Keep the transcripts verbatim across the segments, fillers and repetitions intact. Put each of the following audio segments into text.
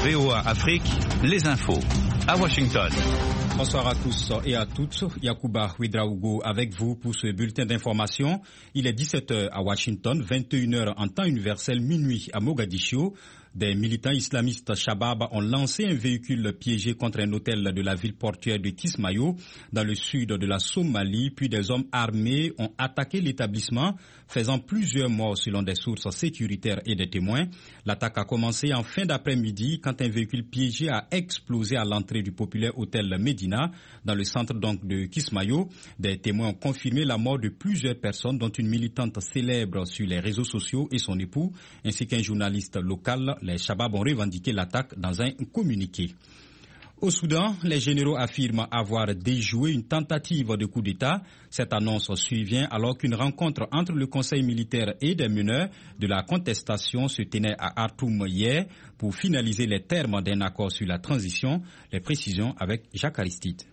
V O A Afrique, les infos. À Washington. Bonsoir à tous et à toutes. Yacouba Ouedraogo avec vous pour ce bulletin d'information. Il est dix-sept heures à Washington, vingt et une heures en temps universel, minuit à Mogadiscio. Des militants islamistes Shabab ont lancé un véhicule piégé contre un hôtel de la ville portuaire de Kismayo, dans le sud de la Somalie, puis des hommes armés ont attaqué l'établissement, faisant plusieurs morts selon des sources sécuritaires et des témoins. L'attaque a commencé en fin d'après-midi quand un véhicule piégé a explosé à l'entrée du populaire hôtel Medina, dans le centre donc de Kismayo. Des témoins ont confirmé la mort de plusieurs personnes, dont une militante célèbre sur les réseaux sociaux et son époux, ainsi qu'un journaliste local. Les Shabab ont revendiqué l'attaque dans un communiqué. Au Soudan, les généraux affirment avoir déjoué une tentative de coup d'État. Cette annonce survient alors qu'une rencontre entre le conseil militaire et des meneurs de la contestation se tenait à Khartoum hier pour finaliser les termes d'un accord sur la transition. Les précisions avec Jacques Aristide.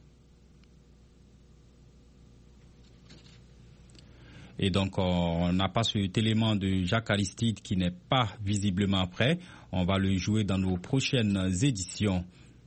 Et donc, on n'a pas cet élément de Jacques Aristide qui n'est pas visiblement prêt. On va le jouer dans nos prochaines éditions.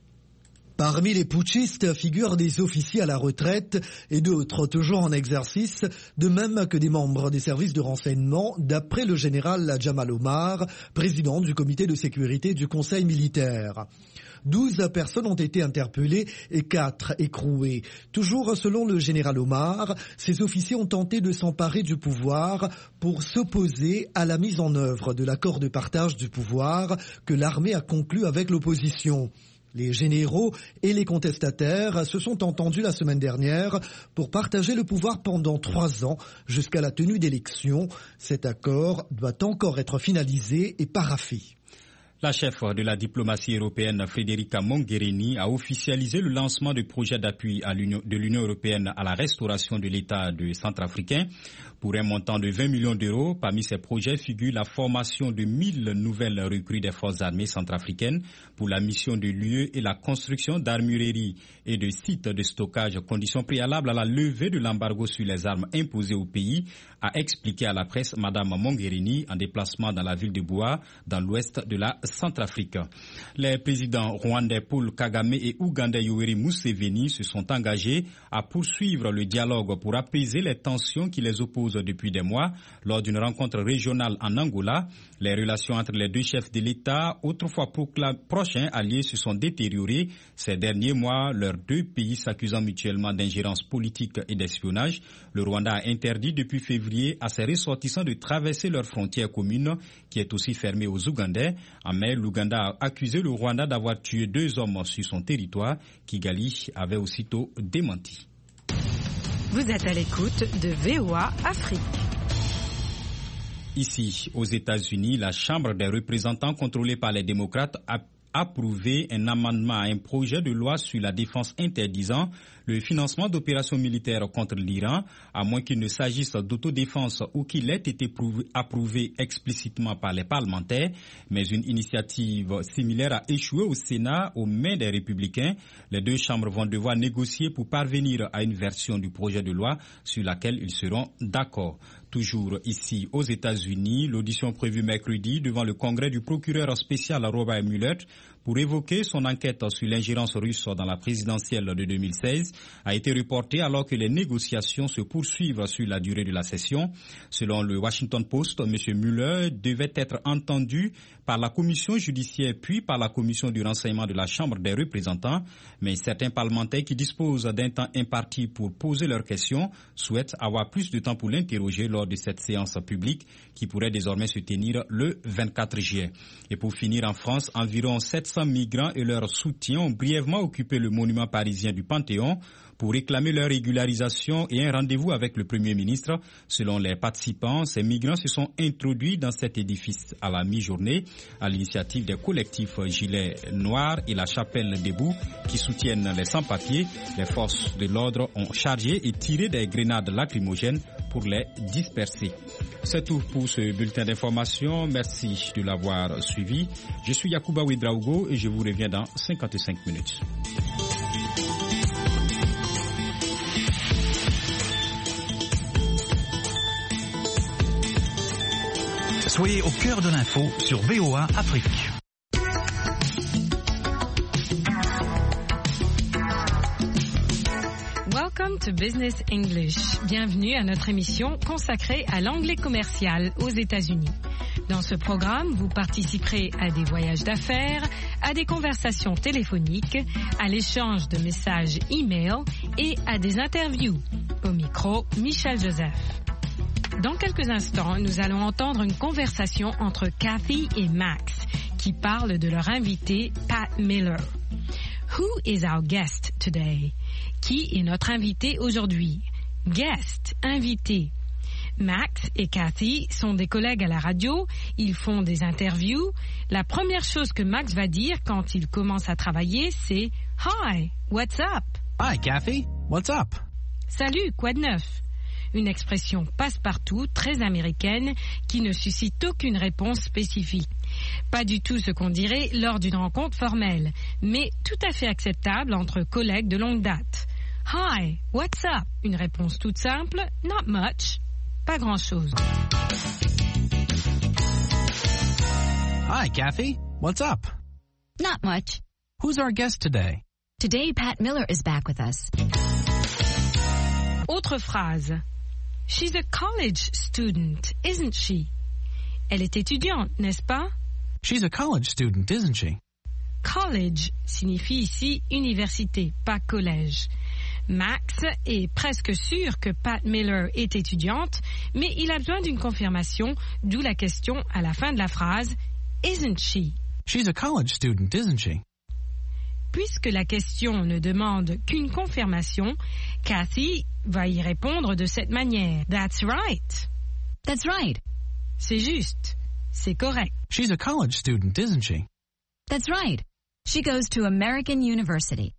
Parmi les putschistes figurent des officiers à la retraite et d'autres toujours en exercice, de même que des membres des services de renseignement, d'après le général Jamal Omar, président du comité de sécurité du conseil militaire. Douze personnes ont été interpellées et quatre écrouées. Toujours selon le général Omar, ces officiers ont tenté de s'emparer du pouvoir pour s'opposer à la mise en œuvre de l'accord de partage du pouvoir que l'armée a conclu avec l'opposition. Les généraux et les contestataires se sont entendus la semaine dernière pour partager le pouvoir pendant trois ans jusqu'à la tenue d'élections. Cet accord doit encore être finalisé et paraphé. La chef de la diplomatie européenne, Federica Mogherini, a officialisé le lancement du projet d'appui à l'Union, de l'Union européenne à la restauration de l'État de Centrafricain. Pour un montant de vingt millions d'euros, parmi ces projets figure la formation de mille nouvelles recrues des forces armées centrafricaines pour la mission de l'U E et la construction d'armureries et de sites de stockage, condition préalable à la levée de l'embargo sur les armes imposées au pays, a expliqué à la presse Mme Mogherini en déplacement dans la ville de Boua, dans l'ouest de la Centrafrique. Les présidents rwandais Paul Kagame et ougandais Yoweri Museveni se sont engagés à poursuivre le dialogue pour apaiser les tensions qui les opposent depuis des mois. Lors d'une rencontre régionale en Angola, les relations entre les deux chefs de l'État, autrefois prochains alliés, se sont détériorées. Ces derniers mois, leurs deux pays s'accusant mutuellement d'ingérence politique et d'espionnage. Le Rwanda a interdit depuis février à ses ressortissants de traverser leur frontière commune, qui est aussi fermée aux Ougandais. En mai, l'Ouganda a accusé le Rwanda d'avoir tué deux hommes sur son territoire. Kigali avait aussitôt démenti. Vous êtes à l'écoute de V O A Afrique. Ici, aux États-Unis, la Chambre des représentants contrôlée par les démocrates a approuvé un amendement à un projet de loi sur la défense interdisant le financement d'opérations militaires contre l'Iran, à moins qu'il ne s'agisse d'autodéfense ou qu'il ait été prouvé, approuvé explicitement par les parlementaires. Mais une initiative similaire a échoué au Sénat aux mains des républicains. Les deux chambres vont devoir négocier pour parvenir à une version du projet de loi sur laquelle ils seront d'accord. Toujours ici aux États-Unis, l'audition prévue mercredi devant le congrès du procureur spécial Robert Mueller pour évoquer son enquête sur l'ingérence russe dans la présidentielle de deux mille seize a été reportée alors que les négociations se poursuivent sur la durée de la session. Selon le Washington Post, M. Mueller devait être entendu par la commission judiciaire puis par la commission du renseignement de la Chambre des représentants, mais certains parlementaires qui disposent d'un temps imparti pour poser leurs questions souhaitent avoir plus de temps pour l'interroger lors de cette séance publique qui pourrait désormais se tenir le vingt-quatre juillet. Et pour finir, en France, environ sept cents migrants et leurs soutiens ont brièvement occupé le monument parisien du Panthéon pour réclamer leur régularisation et un rendez-vous avec le Premier ministre. Selon les participants, ces migrants se sont introduits dans cet édifice à la mi-journée à l'initiative des collectifs Gilets Noirs et la Chapelle Debout qui soutiennent les sans-papiers. Les forces de l'ordre ont chargé et tiré des grenades lacrymogènes pour les disperser. C'est tout pour ce bulletin d'information. Merci de l'avoir suivi. Je suis Yacouba Ouedraogo et je vous reviens dans cinquante-cinq minutes. Soyez au cœur de l'info sur V O A Afrique. Welcome to Business English. Bienvenue à notre émission consacrée à l'anglais commercial aux États-Unis. Dans ce programme, vous participerez à des voyages d'affaires, à des conversations téléphoniques, à l'échange de messages e-mail et à des interviews. Au micro, Michel Joseph. Dans quelques instants, nous allons entendre une conversation entre Kathy et Max qui parlent de leur invité, Pat Miller. Who is our guest today? Qui est notre invité aujourd'hui? Guest, invité. Max et Kathy sont des collègues à la radio, ils font des interviews. La première chose que Max va dire quand il commence à travailler, c'est « Hi, what's up? » Hi, Kathy. What's up? Salut, quoi de neuf? Une expression passe-partout, très américaine, qui ne suscite aucune réponse spécifique. Pas du tout ce qu'on dirait lors d'une rencontre formelle, mais tout à fait acceptable entre collègues de longue date. Hi, what's up? Une réponse toute simple, not much, pas grand-chose. Hi, Kathy. What's up? Not much. Who's our guest today? Today, Pat Miller is back with us. Autre phrase. She's a college student, isn't she? Elle est étudiante, n'est-ce pas? She's a college student, isn't she? College signifie ici université, pas collège. Max est presque sûr que Pat Miller est étudiante, mais il a besoin d'une confirmation, d'où la question à la fin de la phrase « Isn't she ?» She's a college student, isn't she? Puisque la question ne demande qu'une confirmation, Kathy va y répondre de cette manière. That's right. That's right. C'est juste. C'est correct. She's a college student, isn't she? That's right. She goes to American University.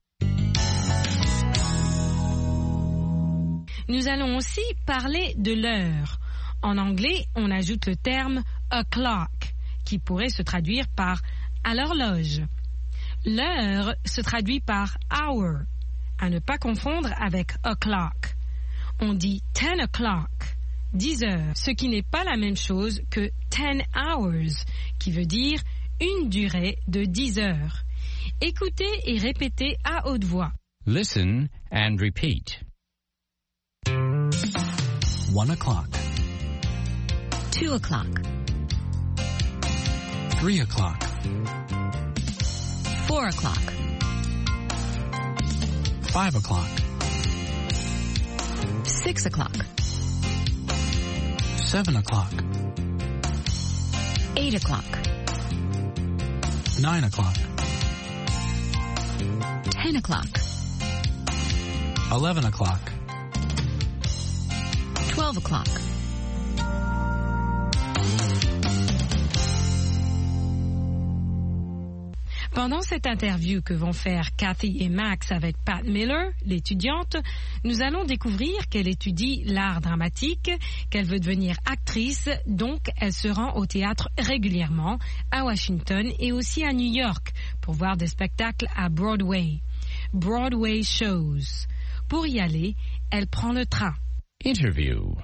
Nous allons aussi parler de l'heure. En anglais, on ajoute le terme o'clock, qui pourrait se traduire par à l'horloge. L'heure se traduit par hour, à ne pas confondre avec o'clock. On dit ten o'clock, dix heures, ce qui n'est pas la même chose que ten hours, qui veut dire une durée de dix heures. Écoutez et répétez à haute voix. Listen and repeat. One o'clock. Two o'clock. Three o'clock. Four o'clock. Five o'clock. Six o'clock. Seven o'clock. Eight o'clock. Nine o'clock. Ten o'clock. Eleven o'clock. Twelve o'clock. Pendant cette interview que vont faire Kathy et Max avec Pat Miller, l'étudiante, nous allons découvrir qu'elle étudie l'art dramatique, qu'elle veut devenir actrice, donc elle se rend au théâtre régulièrement, à Washington et aussi à New York, pour voir des spectacles à Broadway. Broadway shows. Pour y aller, elle prend le train. Interview.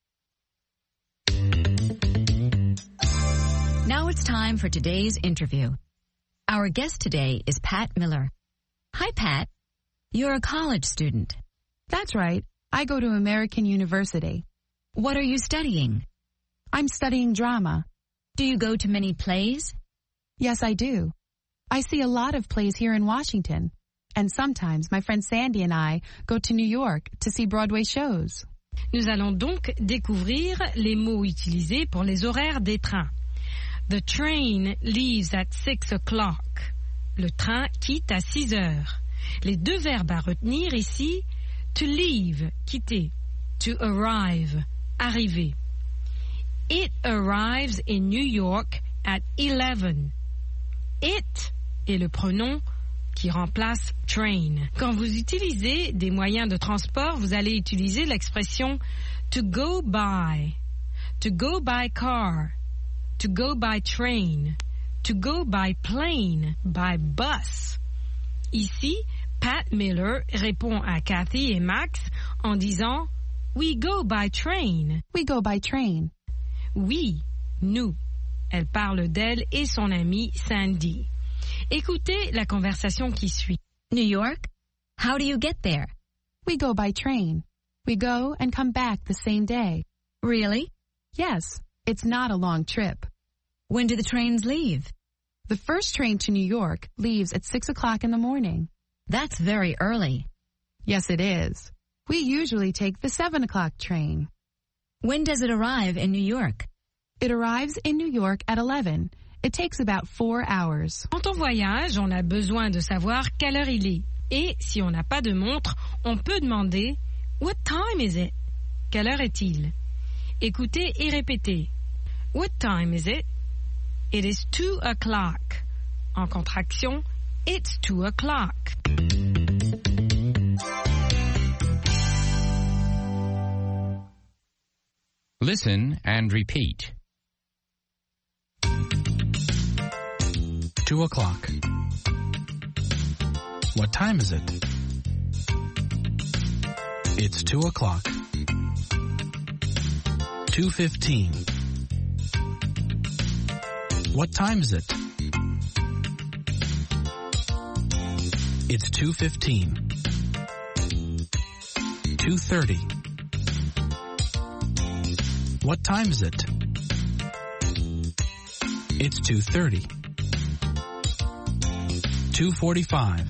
Now it's time for today's interview. Our guest today is Pat Miller. Hi, Pat. You're a college student. That's right. I go to American University. What are you studying? I'm studying drama. Do you go to many plays? Yes, I do. I see a lot of plays here in Washington. And sometimes my friend Sandy and I go to New York to see Broadway shows. Nous allons donc découvrir les mots utilisés pour les horaires des trains. The train leaves at six o'clock. Le train quitte à six heures. Les deux verbes à retenir ici, to leave, quitter, to arrive, arriver. It arrives in New York at eleven. It est le pronom qui remplace train. Quand vous utilisez des moyens de transport, vous allez utiliser l'expression to go by, to go by car, to go by train, to go by plane, by bus. Ici, Pat Miller répond à Kathy et Max en disant « We go by train ». We go by train. Oui, nous. Elle parle d'elle et son amie Sandy. Écoutez la conversation qui suit. New York? How do you get there? We go by train. We go and come back the same day. Really? Yes, it's not a long trip. When do the trains leave? The first train to New York leaves at six o'clock in the morning. That's very early. Yes, it is. We usually take the seven o'clock train. When does it arrive in New York? It arrives in New York at eleven. It takes about four hours. Quand on voyage, on a besoin de savoir quelle heure il est. Et si on n'a pas de montre, on peut demander « What time is it ?» Quelle heure est-il? Écoutez et répétez. What time is it? It is two o'clock. En contraction, it's two o'clock. Listen and repeat. Two o'clock. What time is it? It's two o'clock. Two fifteen. What time is it? It's two fifteen. Two thirty. What time is it? It's two thirty. Two forty-five.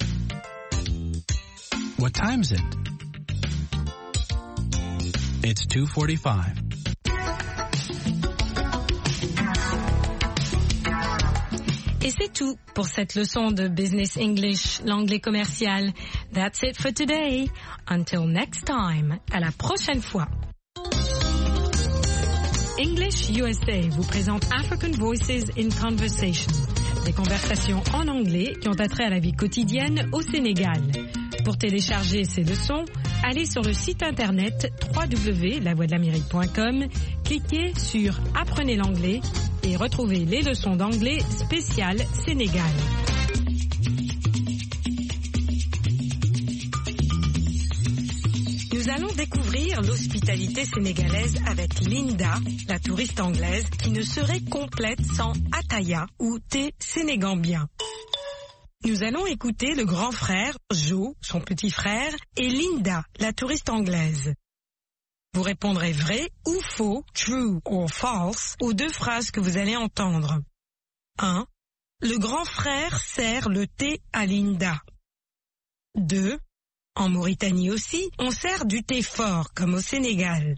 What time is it? It's two forty-five. Et c'est tout pour cette leçon de Business English, l'anglais commercial. That's it for today. Until next time. À la prochaine fois. English U S A vous présente African Voices in Conversation. Des conversations en anglais qui ont attrait à la vie quotidienne au Sénégal. Pour télécharger ces leçons, allez sur le site internet w w w point la voix de l'amérique point com, cliquez sur Apprenez l'anglais et retrouvez les leçons d'anglais spéciales Sénégal. Nous allons découvrir l'hospitalité sénégalaise avec Linda, la touriste anglaise, qui ne serait complète sans Ataya ou thé sénégambien. Nous allons écouter le grand frère, Joe, son petit frère, et Linda, la touriste anglaise. Vous répondrez vrai ou faux, true or false, aux deux phrases que vous allez entendre. un. Le grand frère sert le thé à Linda. deux. En Mauritanie aussi, on sert du thé fort, comme au Sénégal.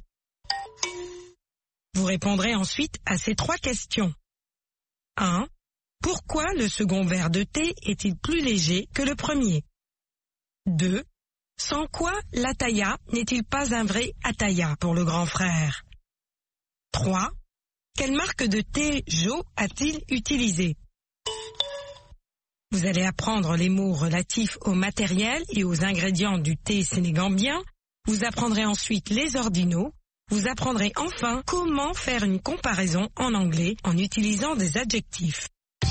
Vous répondrez ensuite à ces trois questions. un. Pourquoi le second verre de thé est-il plus léger que le premier? deux. Sans quoi l'ataya n'est-il pas un vrai ataya pour le grand frère? trois. Quelle marque de thé Joe a-t-il utilisé? Vous allez apprendre les mots relatifs au matériel et aux ingrédients du thé sénégambien. Vous apprendrez ensuite les ordinaux. Vous apprendrez enfin comment faire une comparaison en anglais en utilisant des adjectifs.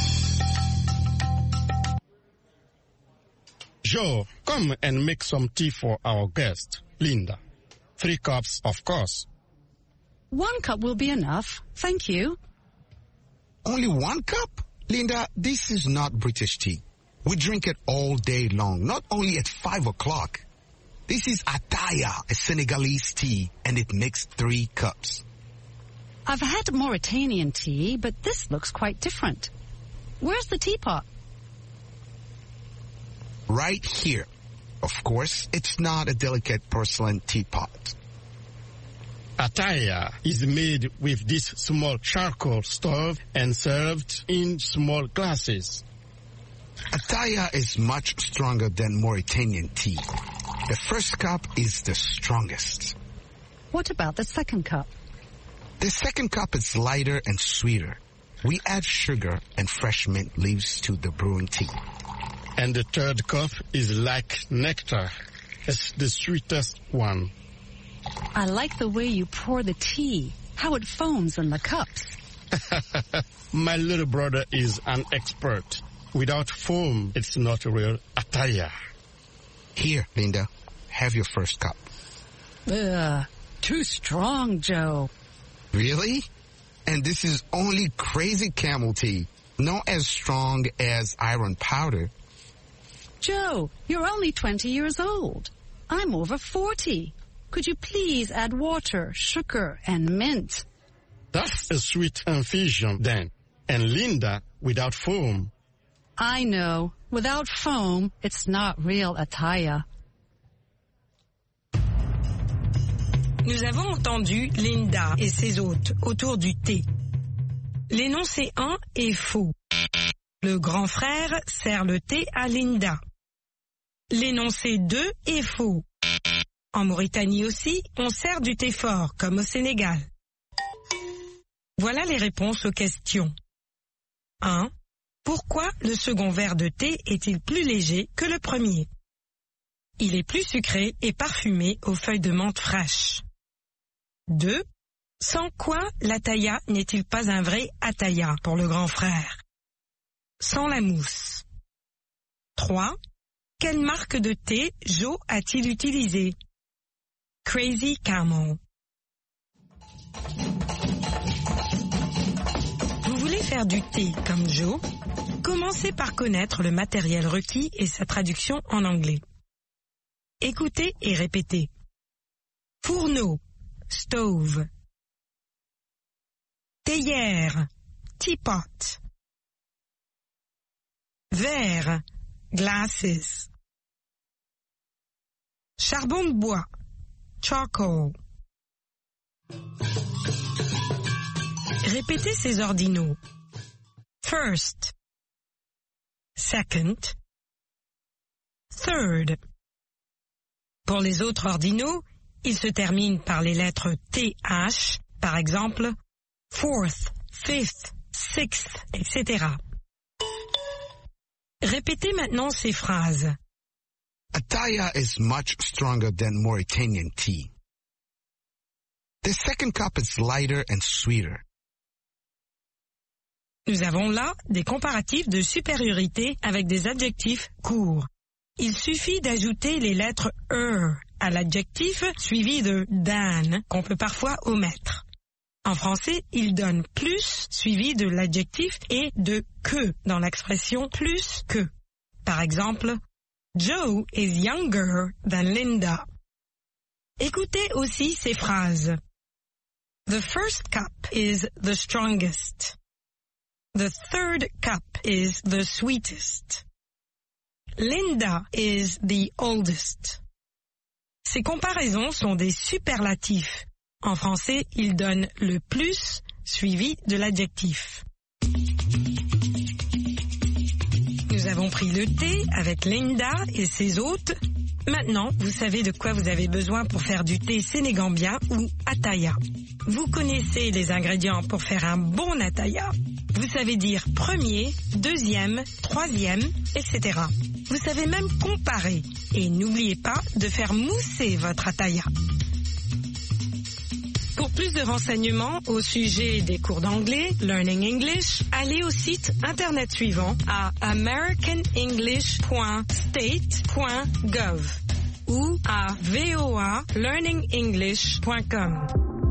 Joe, come and make some tea for our guest, Linda. Three cups, of course. One cup will be enough. Thank you. Only one cup? Linda, this is not British tea. We drink it all day long, not only at five o'clock. This is Ataya, a Senegalese tea, and it makes three cups. I've had Mauritanian tea, but this looks quite different. Where's the teapot? Right here. Of course, it's not a delicate porcelain teapot. Ataya is made with this small charcoal stove and served in small glasses. Ataya is much stronger than Mauritanian tea. The first cup is the strongest. What about the second cup? The second cup is lighter and sweeter. We add sugar and fresh mint leaves to the brewing tea. And the third cup is like nectar. It's the sweetest one. I like the way you pour the tea, how it foams in the cups. My little brother is an expert. Without foam, it's not a real ataya. Here, Linda, have your first cup. Ugh, too strong, Joe. Really? And this is only crazy camel tea, not as strong as iron powder. Joe, you're only twenty years old. I'm over forty. Could you please add water, sugar, and mint? That's a sweet infusion then. And Linda, without foam. I know. Without foam, it's not real attaya. Nous avons entendu Linda et ses hôtes autour du thé. L'énoncé un est faux. Le grand frère sert le thé à Linda. L'énoncé deux est faux. En Mauritanie aussi, on sert du thé fort, comme au Sénégal. Voilà les réponses aux questions. un. Pourquoi le second verre de thé est-il plus léger que le premier? Il est plus sucré et parfumé aux feuilles de menthe fraîches. deux. Sans quoi l'ataya n'est-il pas un vrai ataya pour le grand frère? Sans la mousse. trois. Quelle marque de thé Joe a-t-il utilisé? Crazy Camel. Vous voulez faire du thé comme Joe? Commencez par connaître le matériel requis et sa traduction en anglais. Écoutez et répétez. Fourneau, stove. Théière, teapot. Verre, glasses. Charbon de bois, charcoal. Répétez ces ordinaux. First, second, third. Pour les autres ordinaux, ils se terminent par les lettres T H, par exemple, fourth, fifth, sixth, et cetera. Répétez maintenant ces phrases. Ataya is much stronger than Mauritanian tea. The second cup is lighter and sweeter. Nous avons là des comparatifs de supériorité avec des adjectifs courts. Il suffit d'ajouter les lettres er à l'adjectif suivi de dan qu'on peut parfois omettre. En français, il donne plus suivi de l'adjectif et de que dans l'expression plus que. Par exemple, Joe is younger than Linda. Écoutez aussi ces phrases. The first cup is the strongest. The third cup is the sweetest. Linda is the oldest. Ces comparaisons sont des superlatifs. En français, ils donnent le plus suivi de l'adjectif. Nous avons pris le thé avec Linda et ses hôtes. Maintenant, vous savez de quoi vous avez besoin pour faire du thé sénégambien ou ataya. Vous connaissez les ingrédients pour faire un bon ataya. Vous savez dire premier, deuxième, troisième, et cetera. Vous savez même comparer. Et n'oubliez pas de faire mousser votre ataya. Pour plus de renseignements au sujet des cours d'anglais, Learning English, allez au site internet suivant à american english point state point gov ou à v o a learning english point com.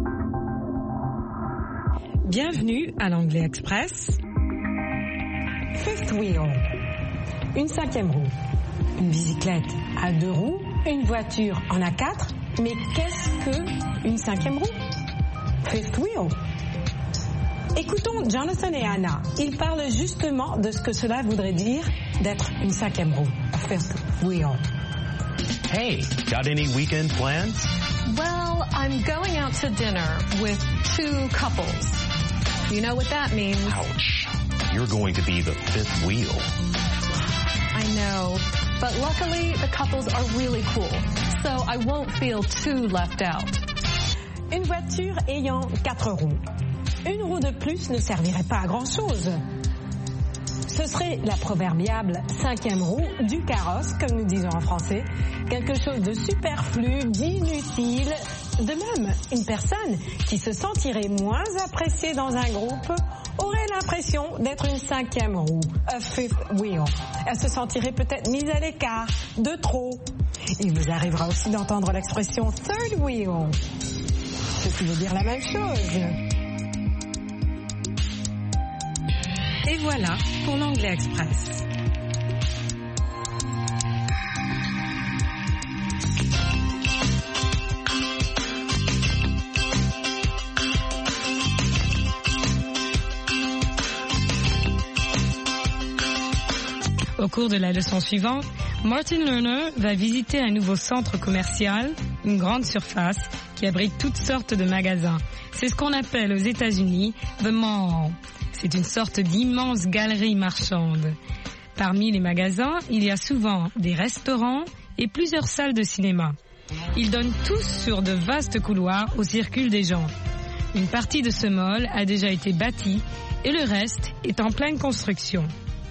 Bienvenue à l'Anglais Express. Fifth wheel, une cinquième roue, une bicyclette à deux roues, une voiture en a quatre. Mais qu'est-ce que une cinquième roue? Fifth wheel. Écoutons Jonathan et Anna. Ils parlent justement de ce que cela voudrait dire d'être une cinquième roue. A fifth wheel. Hey, got any weekend plans? Well, I'm going out to dinner with two couples. You know what that means. Ouch. You're going to be the fifth wheel. I know, but luckily the couples are really cool, so I won't feel too left out. Une voiture ayant quatre roues. Une roue de plus ne servirait pas à grand-chose. Ce serait la proverbiale cinquième roue du carrosse, comme nous disons en français. Quelque chose de superflu, d'inutile. De même, une personne qui se sentirait moins appréciée dans un groupe aurait l'impression d'être une cinquième roue, a fifth wheel. Elle se sentirait peut-être mise à l'écart, de trop. Il vous arrivera aussi d'entendre l'expression third wheel, ce qui veut dire la même chose. Et voilà pour l'Anglais Express. Au cours de la leçon suivante, Martin Lerner va visiter un nouveau centre commercial, une grande surface qui abrite toutes sortes de magasins. C'est ce qu'on appelle aux États-Unis « the mall ». C'est une sorte d'immense galerie marchande. Parmi les magasins, il y a souvent des restaurants et plusieurs salles de cinéma. Ils donnent tous sur de vastes couloirs où circulent des gens. Une partie de ce mall a déjà été bâtie et le reste est en pleine construction.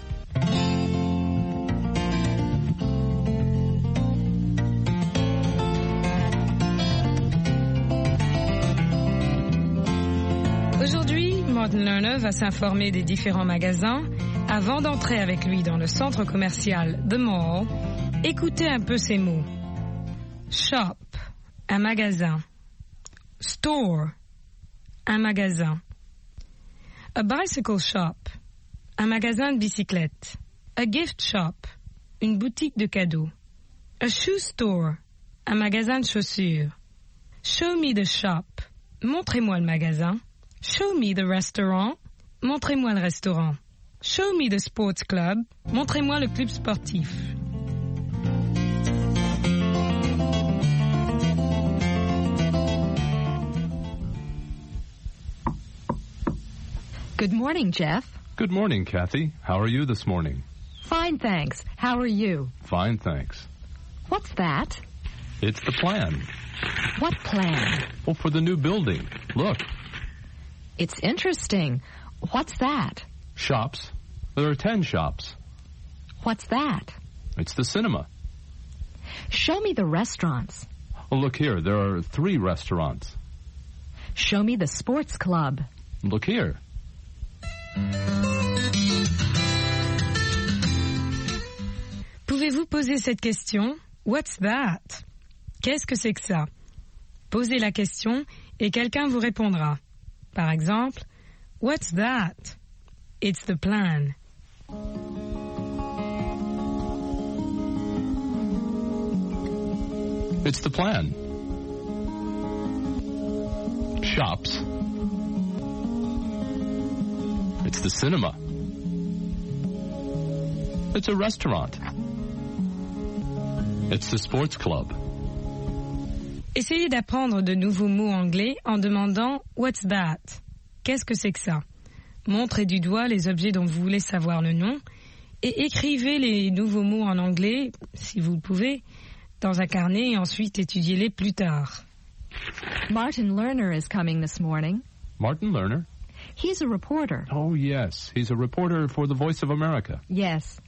Aujourd'hui, Martin Lerner va s'informer des différents magasins. Avant d'entrer avec lui dans le centre commercial The Mall, écoutez un peu ces mots. Shop, un magasin. Store, un magasin. A bicycle shop, un magasin de bicyclettes. A gift shop, une boutique de cadeaux. A shoe store, un magasin de chaussures. Show me the shop, montrez-moi le magasin. Show me the restaurant, montrez-moi le restaurant. Show me the sports club, montrez-moi le club sportif. Good morning, Jeff. Good morning, Kathy. How are you this morning? Fine, thanks. How are you? Fine, thanks. What's that? It's the plan. What plan? Well, for the new building. Look. It's interesting. What's that? Shops. There are ten shops. What's that? It's the cinema. Show me the restaurants. Well, look here. There are three restaurants. Show me the sports club. Look here. Pouvez-vous poser cette question? What's that? Qu'est-ce que c'est que ça? Posez la question et quelqu'un vous répondra. Par exemple, What's that? It's the plan. It's the plan. Shops. It's the cinema. It's a restaurant. It's the sports club. Essayez d'apprendre de nouveaux mots anglais en demandant « What's that ?» Qu'est-ce que c'est que ça? Montrez du doigt les objets dont vous voulez savoir le nom et écrivez les nouveaux mots en anglais, si vous le pouvez, dans un carnet et ensuite étudiez-les plus tard. Martin Lerner is coming this morning. Martin Lerner? He's a reporter. Oh, yes. He's a reporter for the Voice of America. Yes.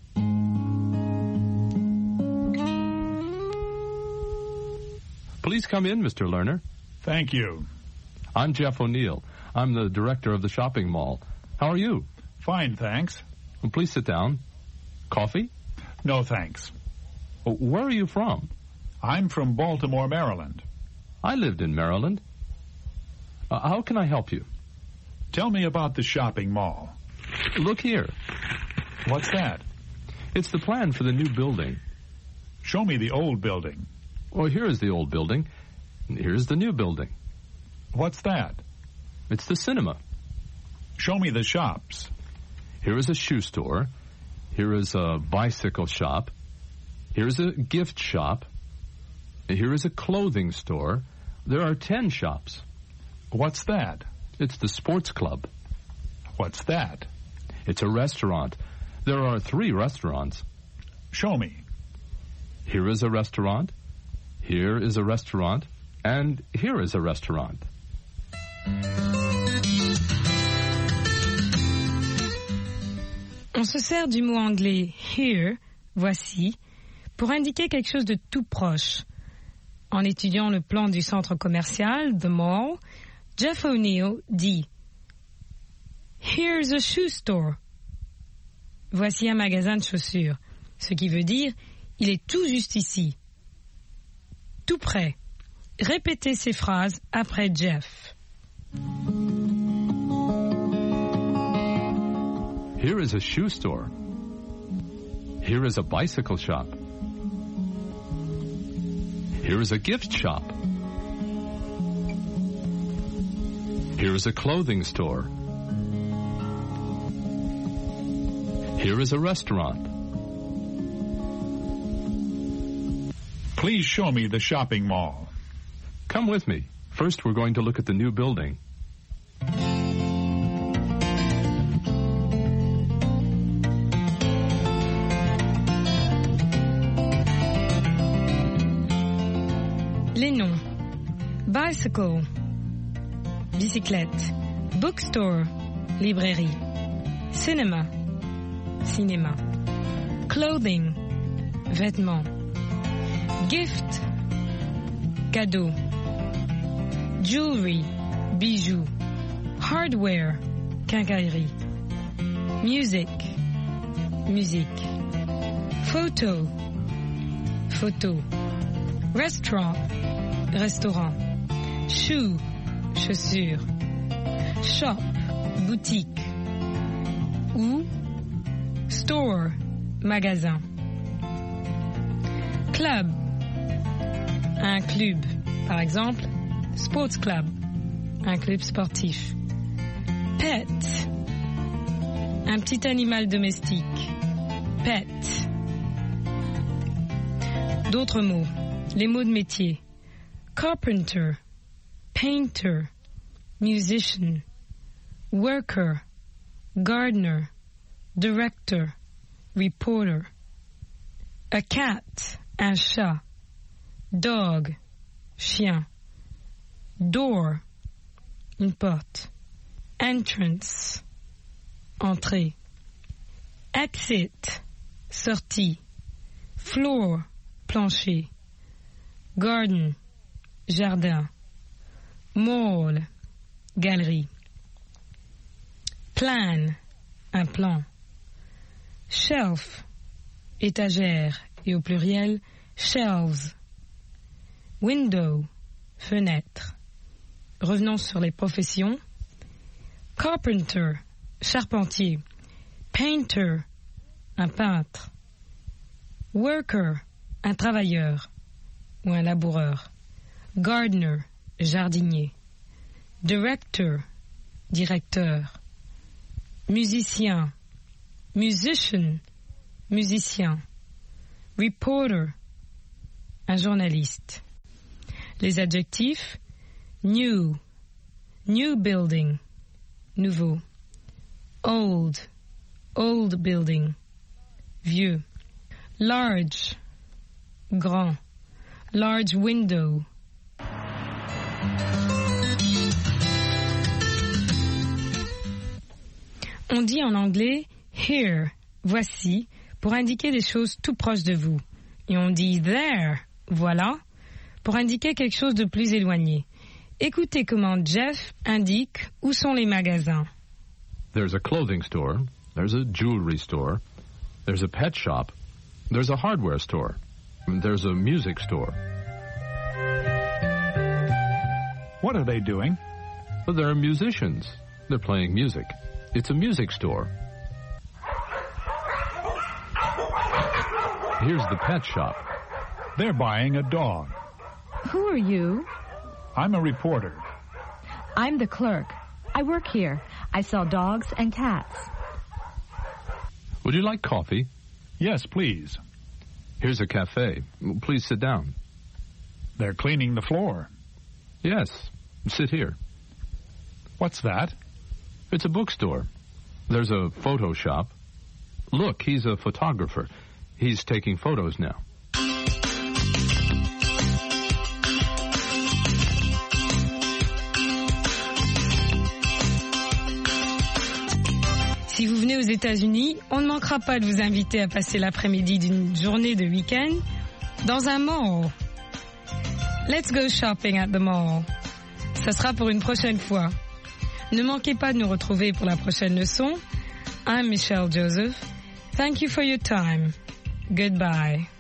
Please come in, Mister Lerner. Thank you. I'm Jeff O'Neill. I'm the director of the shopping mall. How are you? Fine, thanks. Well, please sit down. Coffee? No, thanks. Oh, where are you from? I'm from Baltimore, Maryland. I lived in Maryland. Uh, how can I help you? Tell me about the shopping mall. Look here. What's that? It's the plan for the new building. Show me the old building. Well, here is the old building. Here's the new building. What's that? It's the cinema. Show me the shops. Here is a shoe store. Here is a bicycle shop. Here is a gift shop. Here is a clothing store. There are ten shops. What's that? It's the sports club. What's that? It's a restaurant. There are three restaurants. Show me. Here is a restaurant. Here is a restaurant. And here is a restaurant. On se sert du mot anglais here, voici, pour indiquer quelque chose de tout proche. En étudiant le plan du centre commercial, The Mall, Jeff O'Neill dit « Here's a shoe store ». Voici un magasin de chaussures, ce qui veut dire « il est tout juste ici ». Tout près. Répétez ces phrases après Jeff. Here is a shoe store. Here is a bicycle shop. Here is a gift shop. Here is a clothing store. Here is a restaurant. Please show me the shopping mall. Come with me. First, we're going to look at the new building. Les noms. Bicycle, bicyclette. Bookstore, librairie. Cinema, cinéma. Clothing, vêtements. Gift, cadeau. Jewelry, bijoux. Hardware, quincaillerie. Music, musique. Photo, photo. Restaurant, restaurant. Shoe, chaussures. Shop, boutique. Ou store, magasin. Club, un club. Par exemple, sports club, un club sportif. Pet, un petit animal domestique. Pet. D'autres mots. Les mots de métier. Carpenter, painter, musician, worker, gardener, director, reporter. A cat, un chat. Dog, chien. Door, une porte. Entrance, entrée. Exit, sortie. Floor, plancher. Garden, jardin. Mall, galerie. Plan, un plan. Shelf, étagère, et au pluriel, shelves. Window, fenêtre. Revenons sur les professions. Carpenter, charpentier. Painter, un peintre. Worker, un travailleur ou un laboureur. Gardener, jardinier. Director, directeur. Musicien, musician, musicien. Reporter, un journaliste. Les adjectifs: new, new building, nouveau. Old, old building, vieux. Large, grand. Large window. On dit en anglais here, voici, pour indiquer des choses tout proches de vous. Et on dit there, voilà, pour indiquer quelque chose de plus éloigné. Écoutez comment Jeff indique où sont les magasins. There's a clothing store, there's a jewelry store, there's a pet shop, there's a hardware store, there's a music store. What are they doing? Well, they're musicians. They're playing music. It's a music store. Here's the pet shop. They're buying a dog. Who are you? I'm a reporter. I'm the clerk. I work here. I sell dogs and cats. Would you like coffee? Yes, please. Here's a cafe. Please sit down. They're cleaning the floor. Yes, sit here. What's that? It's a bookstore. There's a photo shop. Look, he's a photographer. He's taking photos now. Si vous venez aux États-Unis, on ne manquera pas de vous inviter à passer l'après-midi d'une journée de week-end dans un mall. Let's go shopping at the mall. Ça sera pour une prochaine fois. Ne manquez pas de nous retrouver pour la prochaine leçon. I'm Michelle Joseph. Thank you for your time. Goodbye.